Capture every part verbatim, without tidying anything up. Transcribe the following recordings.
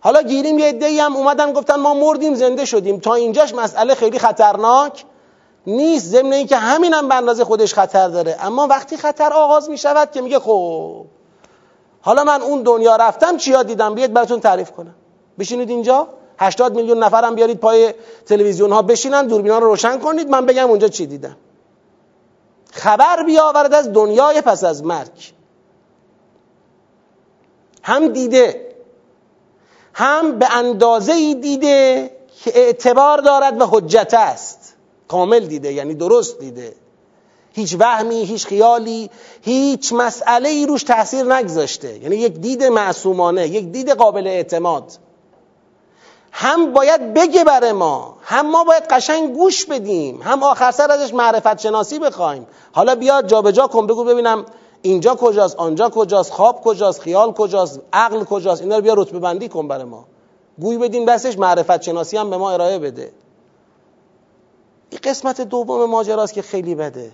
حالا گیریم یه عده‌ای هم اومدن گفتن ما مردیم زنده شدیم. تا اینجاش مسئله خیلی خطرناک نیست، ضمن این که همین هم به اندازه خودش خطر داره. اما وقتی خطر آغاز می شود که میگه خب حالا من اون دنیا رفتم چیا دیدم، بیاید براتون تعریف کنم. بشینید اینجا، هشتاد میلیون نفرم بیارید پای تلویزیون ها بشینن، دوربینا رو روشن کنید، من بگم اونجا چی دیدم. خبر بیاورد از دنیای پس از مرگ. هم دیده، هم به اندازه‌ای دیده که اعتبار دارد و حجت است. کامل دیده، یعنی درست دیده، هیچ وهمی، هیچ خیالی، هیچ مسئله‌ای روش تأثیر نگذاشته. یعنی یک دید معصومانه، یک دید قابل اعتماد. هم باید بگه برای ما، هم ما باید قشنگ گوش بدیم، هم آخر سر ازش معرفت شناسی بخوایم. حالا بیاد جا به جا کن، بگو ببینم اینجا کجاست، آنجا کجاست، خواب کجاست، خیال کجاست، عقل کجاست، اینا رو بیا رتبه بندی کن برای ما. گوی بدین بسش معرفت شناسی هم به ما ارائه بده. این قسمت دوم ماجراست که خیلی بده.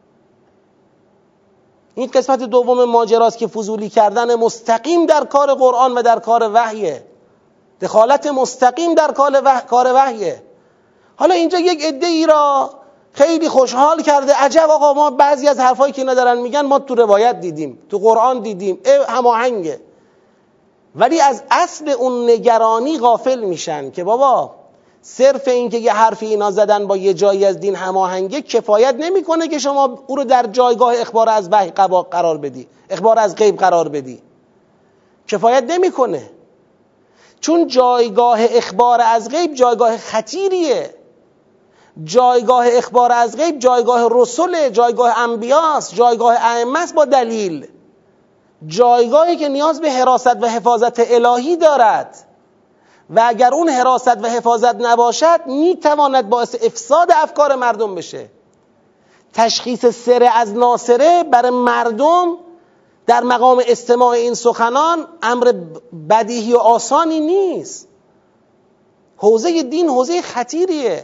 این قسمت دوم ماجراست که فضولی کردن مستقیم در کار قرآن و در کار وحیه. دخالت مستقیم در کار وحیه. حالا اینجا یک عده‌ای را خیلی خوشحال کرده، عجب آقا ما بعضی از حرفایی که اینا دارن میگن ما تو روایت دیدیم، تو قرآن دیدیم، هماهنگه. ولی از اصل اون نگرانی غافل میشن که بابا صرف این که یه حرفی اینا زدن با یه جایی از دین هماهنگه کفایت نمیکنه که شما او رو در جایگاه اخبار از وحی قرار بدی، اخبار از غیب قرار بدی. کفایت نمیکنه، چون جایگاه اخبار از غیب جایگاه خطیریه. جایگاه اخبار از غیب جایگاه رسول، جایگاه انبیاست، جایگاه ائمه است با دلیل. جایگاهی که نیاز به حراست و حفاظت الهی دارد و اگر اون حراست و حفاظت نباشد میتواند باعث افساد افکار مردم بشه. تشخیص سره از ناصره برای مردم در مقام استماع این سخنان امر بدیهی و آسانی نیست. حوزه دین حوزه خطیریه.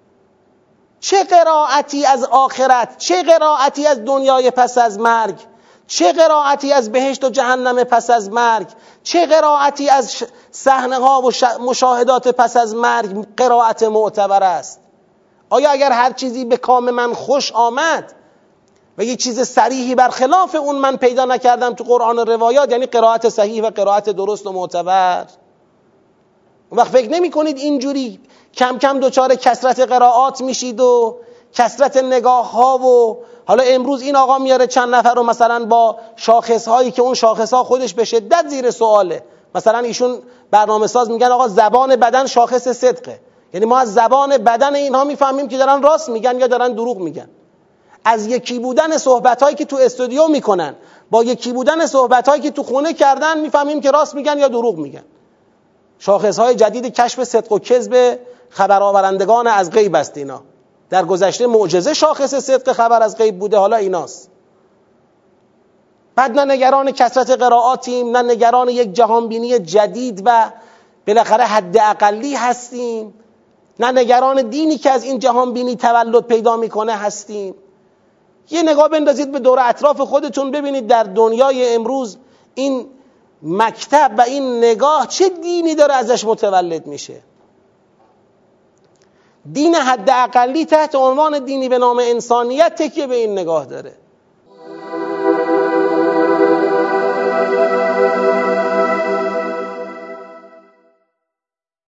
چه قرائتی از آخرت، چه قرائتی از دنیای پس از مرگ، چه قرائتی از بهشت و جهنم پس از مرگ، چه قرائتی از صحنه ها و مشاهدات پس از مرگ قرائت معتبر است. آیا اگر هر چیزی به کام من خوش آمد و یک چیز صریحی برخلاف اون من پیدا نکردم تو قرآن و روایات، یعنی قرائت صحیح و قرائت درست و معتبر؟ اون وقت فکر نمی کنید اینجوری کم کم دوچار کثرت قرائات میشید و کثرت نگاه ها و حالا امروز این آقا میاره چند نفر رو مثلا با شاخص هایی که اون شاخص ها خودش به شدت زیر سواله. مثلا ایشون برنامه ساز میگن آقا زبان بدن شاخص صدقه، یعنی ما از زبان بدن اینها میفهمیم که دارن راست میگن یا دارن دروغ میگن. از یکی بودن صحبت هایی که تو استودیو میکنن با یکی بودن صحبت هایی که تو خونه کردن میفهمیم که راست میگن یا دروغ میگن. شاخص های جدید کشف صدق و کذب خبرآورندگان از غیب است. اینا در گذشته معجزه شاخص صدق خبر از غیب بوده، حالا ایناست. بعد نه نگران کثرت قرائاتیم، نه نگران یک جهانبینی جدید و بالاخره حد اقلی هستیم، نه نگران دینی که از این جهانبینی تولد پیدا میکنه هستیم. یه نگاه بندازید به دور اطراف خودتون، ببینید در دنیای امروز این مکتب و این نگاه چه دینی داره ازش متولد میشه. دین حد اقلی تحت عنوان دینی به نام انسانیت تکیه به این نگاه داره.